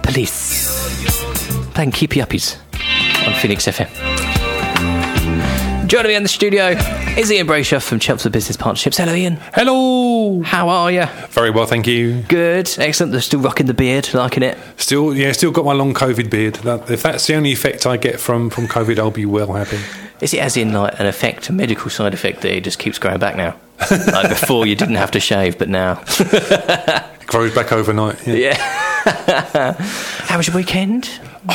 Police. Playing Keepy Uppies on Phoenix FM. Joining me in the studio is Ian Brayshaw from Chelmsford Business Partnerships. Hello, Ian. Hello. How are you? Very well, thank you. Good. Excellent. They're still rocking the beard, liking it. Still got my long COVID beard. If that's the only effect I get from COVID, I'll be well happy. Is it as in like an effect, a medical side effect that it just keeps growing back now? Like before you didn't have to shave, but now... It grows back overnight. Yeah. How was your weekend?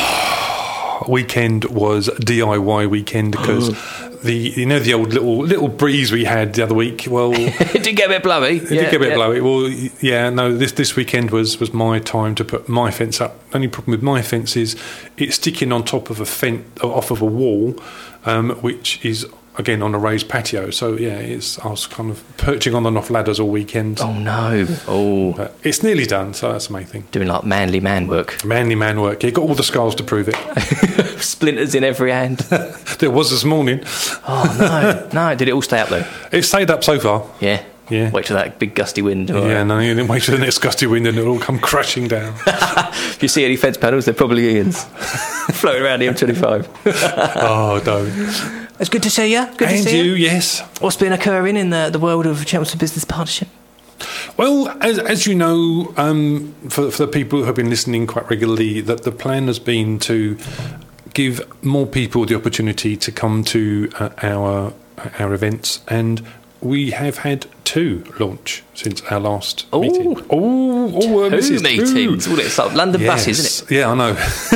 Weekend was DIY weekend because the old little breeze we had the other week. Well, it did get a bit blowy. It did get a bit blowy. Well, yeah, no. This weekend was my time to put my fence up. Only problem with my fence is it's sticking on top of a fence off of a wall, which is again on a raised patio. So yeah, I was kind of perching on and off ladders all weekend. Oh no! But it's nearly done, so that's the main thing. Doing like manly man work. Manly man work. Yeah, got all the scars to prove it. Splinters in every hand. There was this morning. Oh no! Did it all stay up though? It's stayed up so far. Yeah. Yeah. Wait till that big gusty wind. Yeah, no, you didn't wait till the next gusty wind and it'll all come crashing down. If you see any fence panels, they're probably Ian's. Floating around the M25. Oh, don't. It's good to see you. Good to see you. Yes. What's been occurring in the world of Chelmsford Business Partnership? Well, as you know, for the people who have been listening quite regularly, that the plan has been to give more people the opportunity to come to our events, and we have had 2 launch since our last meeting. Two meetings. Well, it's like London buses, isn't it? Yeah, I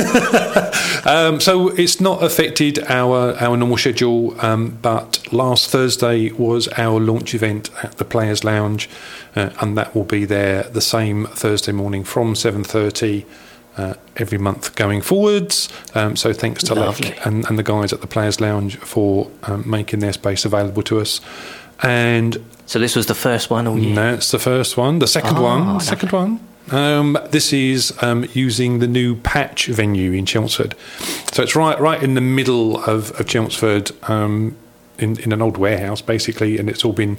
know. So it's not affected our normal schedule, but last Thursday was our launch event at the Players Lounge, and that will be there the same Thursday morning from 7:30 every month going forwards. So thanks to Luck and the guys at the Players Lounge for making their space available to us. And so this was the first one all year? No, it's the first one. The second one. This is using the new Patch venue in Chelmsford. So it's right in the middle of Chelmsford, in an old warehouse, basically, and it's all been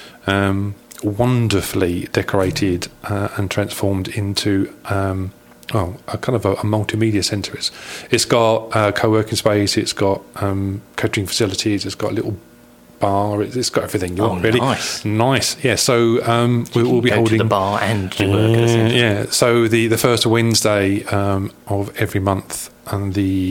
wonderfully decorated and transformed into a kind of a multimedia centre. It's got co-working space, it's got catering facilities, it's got a little bar, it's got everything you want, really. Nice. Yeah, so we'll be holding the bar and your work. Yeah, so the first Wednesday of every month, and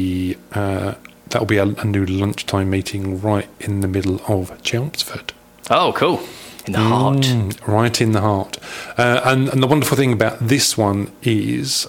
that'll be a new lunchtime meeting right in the middle of Chelmsford. Oh, cool. In the heart. Right in the heart. And the wonderful thing about this one is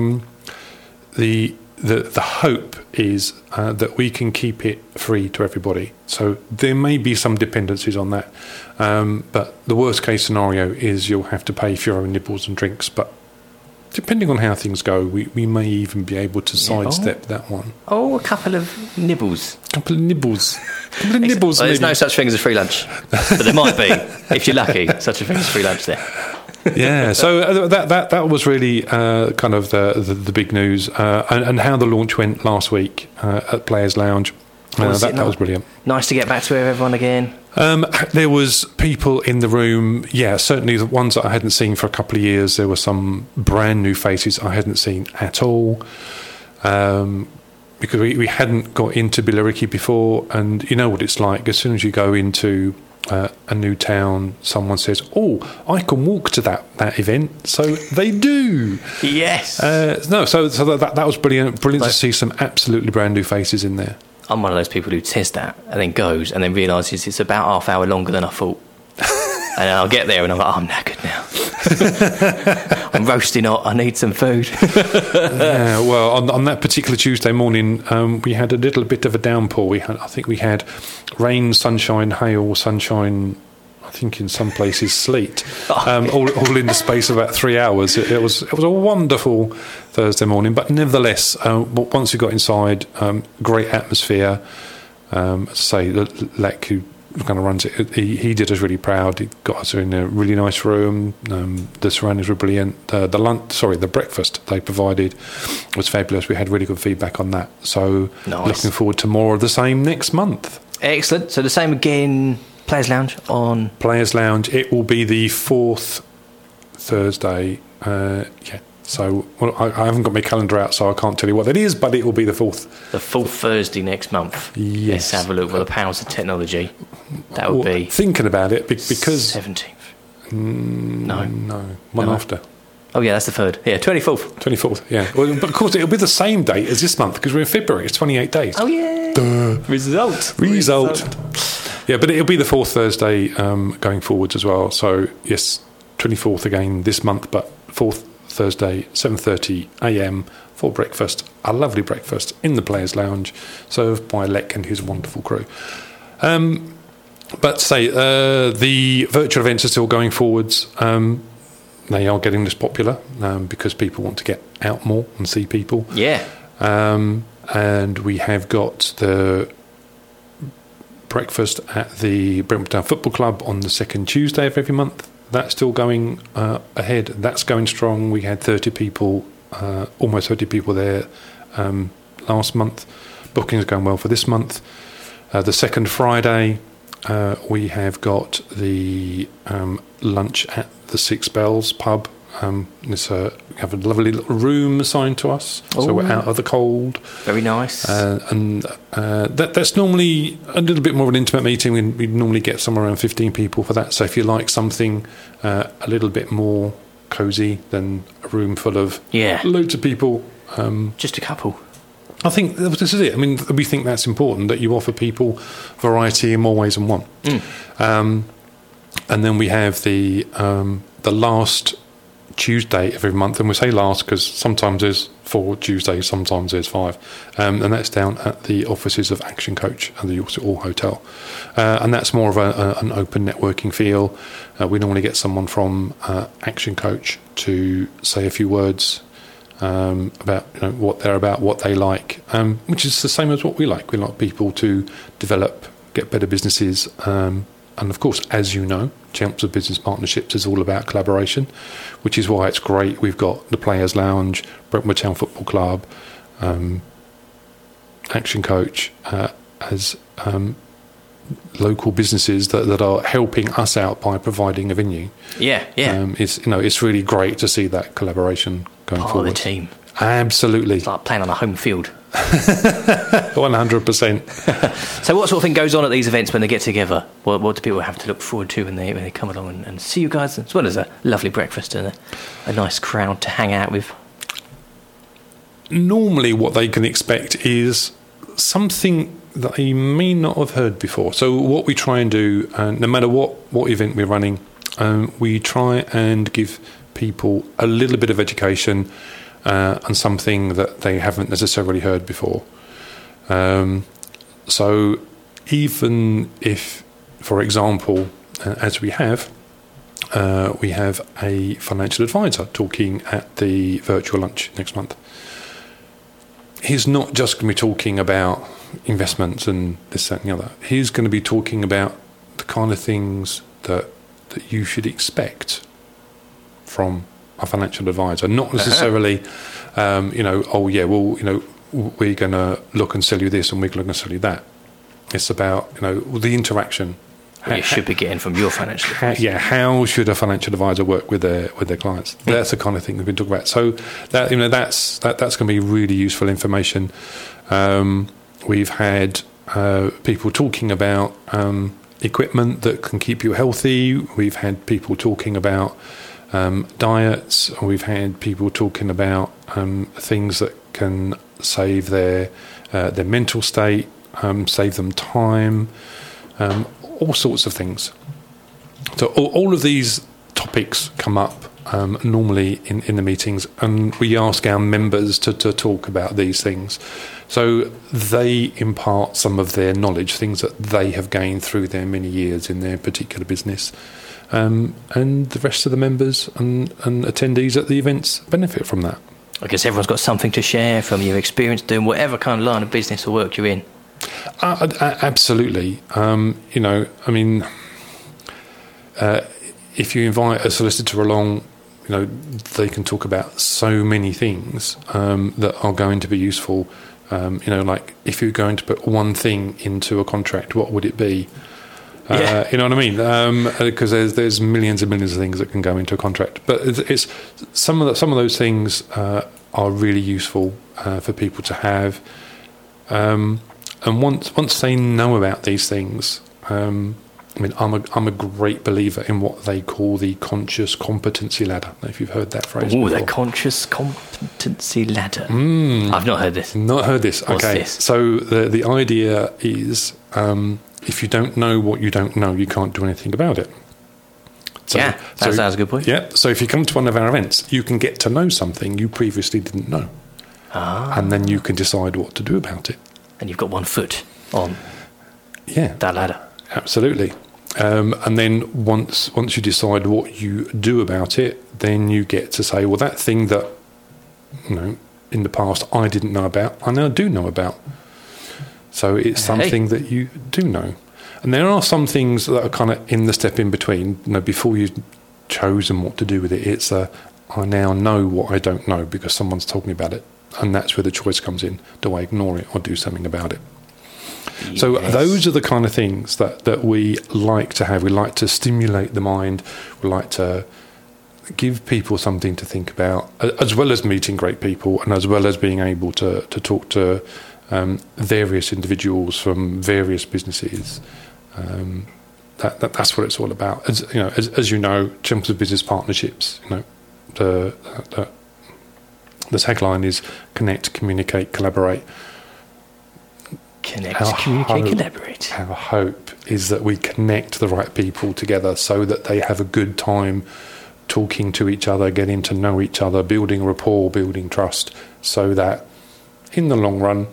the hope is that we can keep it free to everybody. So there may be some dependencies on that, but the worst case scenario is you'll have to pay for your own nibbles and drinks. But depending on how things go, we may even be able to sidestep that one. Oh, a couple of nibbles. There's no such thing as a free lunch, but there might be, if you're lucky, such a thing as free lunch there. Yeah, so that was really kind of the big news, and how the launch went last week at Players Lounge. That was brilliant. Nice to get back to everyone again. There was people in the room, certainly the ones that I hadn't seen for a couple of years. There were some brand new faces I hadn't seen at all, because we hadn't got into Billericay before, and you know what it's like. As soon as you go into a new town, someone says, "Oh, I can walk to that event," so they do. Yes. So that was brilliant to see some absolutely brand new faces in there. I'm one of those people who says that and then goes and then realises it's about half hour longer than I thought. And then I'll get there and I'm like, I'm knackered now. I'm roasting hot, I need some food. Yeah, well, on that particular Tuesday morning, we had a little bit of a downpour. I think we had rain, sunshine, hail, sunshine, I think in some places sleet, all in the space of about 3 hours. It was a wonderful Thursday morning, but nevertheless, once we got inside, great atmosphere. As I say, Lek, who kind of runs it, he did us really proud. He got us in a really nice room. The surroundings were brilliant. The breakfast they provided was fabulous. We had really good feedback on that. So Looking forward to more of the same next month. Excellent. So the same again, Players Lounge on... Players Lounge, it will be the 4th Thursday, So I haven't got my calendar out, so I can't tell you what that is, but it will be the 4th. The 4th Thursday next month. Yes. Let's have a look. With the powers of technology, that would be thinking about it because 17th. One after. Oh yeah, that's the 3rd. Yeah, 24th. 24th. Yeah. Well, but of course it'll be the same date as this month because we're in February. It's 28 days. Oh yeah. Duh. Result. Yeah, but it'll be the 4th Thursday going forwards as well. So yes, 24th again this month, but 4th Thursday, 7:30 a.m. for breakfast. A lovely breakfast in the Players' Lounge, served by Lek and his wonderful crew. But the virtual events are still going forwards. They are getting less popular because people want to get out more and see people. Yeah. And we have got the breakfast at the Brentwood Town Football Club on the second Tuesday of every month. That's still going ahead. That's going strong. We had 30 people, almost 30 people there last month. Bookings are going well for this month. The second Friday, we have got the lunch at the Six Bells pub. We have a lovely little room assigned to us, so we're out of the cold. Very nice. And that's normally a little bit more of an intimate meeting. We normally get somewhere around 15 people for that. So if you like something a little bit more cosy than a room full of loads of people. Just a couple. I think this is it. I mean, we think that's important, that you offer people variety in more ways than one. And then we have the last Tuesday of every month, and we say last because sometimes there's 4 Tuesdays, sometimes there's 5, and that's down at the offices of Action Coach and the Yorkshire All Hotel, and that's more of an open networking feel. We normally get someone from Action Coach to say a few words about what they're about, what they like, which is the same as what we like. We like people to develop, get better businesses, and of course, as you know, Champs of Business Partnerships is all about collaboration, which is why it's great. We've got the Players' Lounge, Brentwood Town Football Club, Action Coach as local businesses that are helping us out by providing a venue. Yeah. It's really great to see that collaboration going forward. Part of the team. Absolutely. It's like playing on a home field. 100%. So what sort of thing goes on at these events when they get together? What do people have to look forward to when they come along and see you guys, as well as a lovely breakfast and a nice crowd to hang out with? Normally what they can expect is something that they may not have heard before. So what we try and do, no matter what event we're running, we try and give people a little bit of education and something that they haven't necessarily heard before. So even if, for example, as we have a financial advisor talking at the virtual lunch next month, he's not just going to be talking about investments and this, that and the other. He's going to be talking about the kind of things that you should expect from a financial advisor, not necessarily, we're going to look and sell you this and we're going to sell you that. It's about, the interaction. What you should be getting from your financial advisor. How should a financial advisor work with their clients? That's the kind of thing we've been talking about. So that that's going to be really useful information. We've had people talking about equipment that can keep you healthy. We've had people talking about diets. We've had people talking about things that can save their mental state, save them time, all sorts of things. So all of these topics come up normally in the meetings, and we ask our members to talk about these things. So they impart some of their knowledge, things that they have gained through their many years in their particular business. And the rest of the members and attendees at the events benefit from that. I guess everyone's got something to share from your experience doing whatever kind of line of business or work you're in. Absolutely. If you invite a solicitor along, they can talk about so many things that are going to be useful. Like if you're going to put one thing into a contract, what would it be? Yeah. You know what I mean? Because there's millions and millions of things that can go into a contract. But it's some of those things are really useful for people to have. And once they know about these things, I'm a great believer in what they call the conscious competency ladder. I don't know if you've heard that phrase. Oh, the conscious competency ladder. I've not heard this. Not heard this. What's Okay. this? So the idea is, if you don't know what you don't know, you can't do anything about it. So, That sounds a good point. Yeah. So if you come to one of our events, you can get to know something you previously didn't know, and then you can decide what to do about it. And you've got one foot on Yeah. that ladder. Absolutely. And then once you decide what you do about it, then you get to say, well, that thing that, in the past I didn't know about, I now do know about. So it's something that you do know. And there are some things that are kind of in the step in between, before you've chosen what to do with it. It's I now know what I don't know because someone's told me about it. And that's where the choice comes in. Do I ignore it or do something about it? Yes. So those are the kind of things that we like to have. We like to stimulate the mind. We like to give people something to think about, as well as meeting great people and as well as being able to talk to various individuals from various businesses. That's what it's all about. As you know, Chelmsford Business Partnerships, the tagline is connect, communicate, collaborate. Connect, communicate, collaborate. Our hope is that we connect the right people together so that they have a good time talking to each other, getting to know each other, building rapport, building trust, so that in the long run,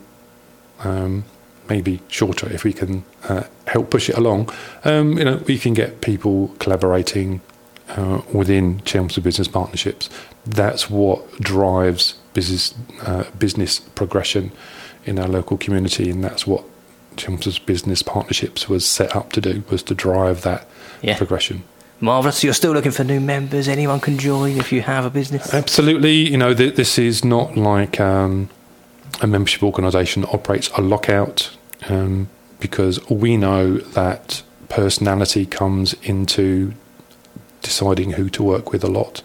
maybe shorter if we can help push it along, we can get people collaborating within Chelmsford Business Partnerships. That's what drives business progression in our local community, and that's what Chelmsford Business Partnerships was set up to do, was to drive that progression. Marvellous. So you're still looking for new members? Anyone can join if you have a business? Absolutely. This is not like a membership organisation that operates a lockout, because we know that personality comes into deciding who to work with a lot.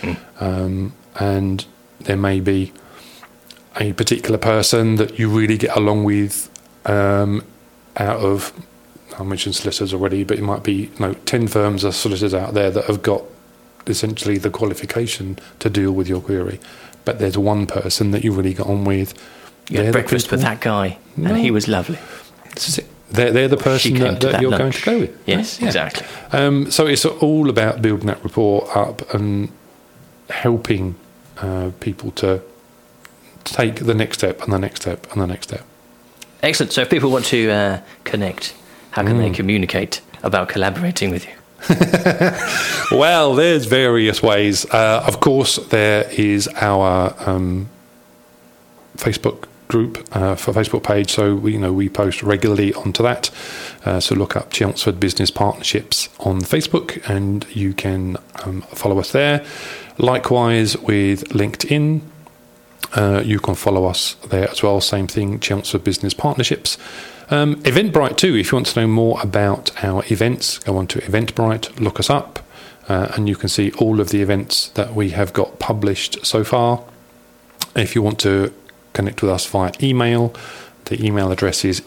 And there may be a particular person that you really get along with out of, I mentioned solicitors already, but it might be 10 firms of solicitors out there that have got essentially the qualification to deal with your query. But there's one person that you really got on with. You had breakfast with that guy, and he was lovely. This is it. They're the person that you're going to go with. Yes, exactly. So it's all about building that rapport up and helping people to take the next step and the next step and the next step. Excellent. So if people want to connect, how can they communicate about collaborating with you? Well, there's various ways. Of course, there is our Facebook group for Facebook page, so we post regularly onto that. So look up Chelmsford Business Partnerships on Facebook, and you can follow us there. Likewise with LinkedIn, you can follow us there as well. Same thing, Chelmsford Business Partnerships. Eventbrite too. If you want to know more about our events, go on to Eventbrite, look us up, and you can see all of the events that we have got published so far. If you want to connect with us via email, the email address is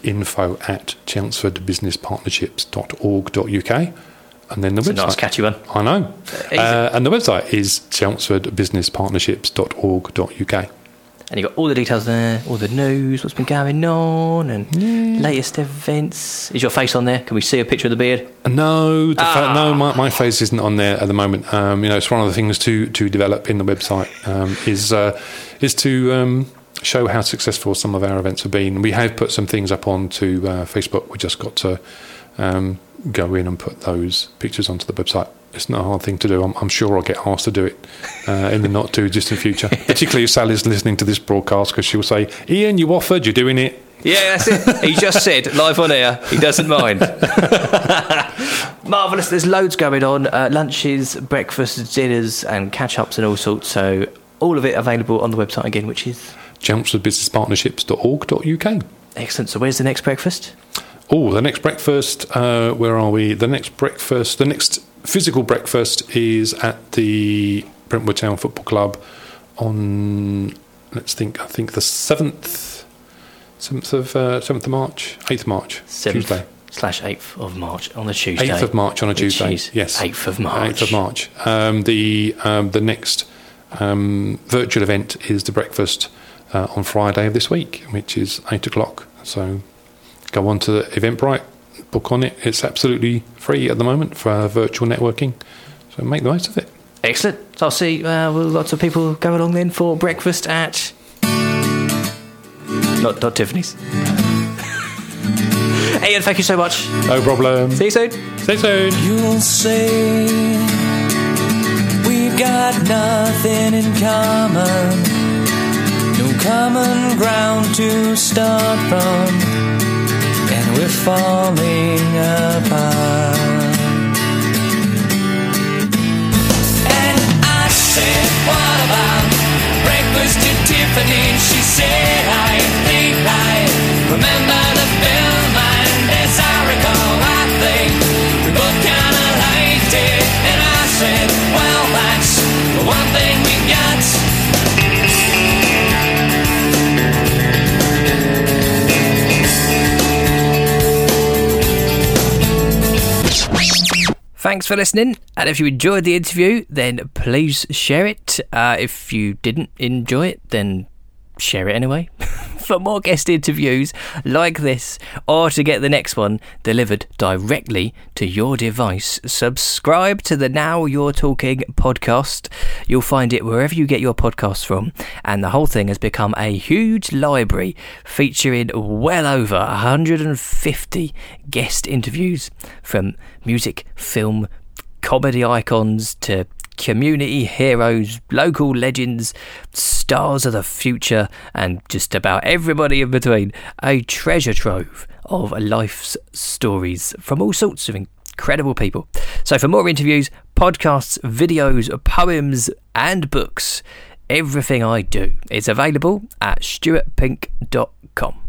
info@chelmsfordbusinesspartnerships.org.uk, and then the website. Nice catchy one. I know. And the website is chelmsfordbusinesspartnerships.org.uk. And you've got all the details there, all the news, what's been going on, and latest events. Is your face on there? Can we see a picture of the beard? No, my face isn't on there at the moment. It's one of the things to develop in the website is to show how successful some of our events have been. We have put some things up onto Facebook. We just got to go in and put those pictures onto the website. It's not a hard thing to do. I'm sure I'll get asked to do it in the not too distant future, particularly if Sally's listening to this broadcast, because she'll say, Ian, you offered, you're doing it. Yeah, that's it. He just said, live on air, he doesn't mind. Marvellous. There's loads going on. Lunches, breakfasts, dinners, and catch-ups and all sorts. So all of it available on the website again, which is chelmsfordbusinesspartnerships.org.uk. Excellent. So where's the next breakfast? The next breakfast, where are we? The next physical breakfast is at the Brentwood Town Football Club on, I think the 7th of March, 8th of March, 7th Tuesday. /8th of March on a Tuesday. 8th of March on a Tuesday. Yes. 8th of March. 8th of March. The next virtual event is the breakfast on Friday of this week, which is 8 o'clock. So go on to Eventbrite, book on it. It's absolutely free at the moment for virtual networking. So make the most of it. Excellent. So I'll see will lots of people go along then for breakfast at... Not Tiffany's. Ian, thank you so much. No problem. See you soon. See you soon. You'll say we've got nothing in common, no common ground to start from, and we're falling apart. And I said, what about breakfast at Tiffany? She said, I think I remember the film, and as I recall, I think we both kinda liked it. And I said, well, that's the one thing we got. Thanks for listening, and if you enjoyed the interview, then please share it. If you didn't enjoy it, then share it anyway. For more guest interviews like this, or to get the next one delivered directly to your device, subscribe to the Now You're Talking podcast. You'll find it wherever you get your podcasts from, and the whole thing has become a huge library featuring well over 150 guest interviews, from music, film, comedy icons to community heroes, local legends, stars of the future, and just about everybody in between. A treasure trove of life's stories from all sorts of incredible people. So for more interviews, podcasts, videos, poems and books, everything I do is available at stuartpink.com.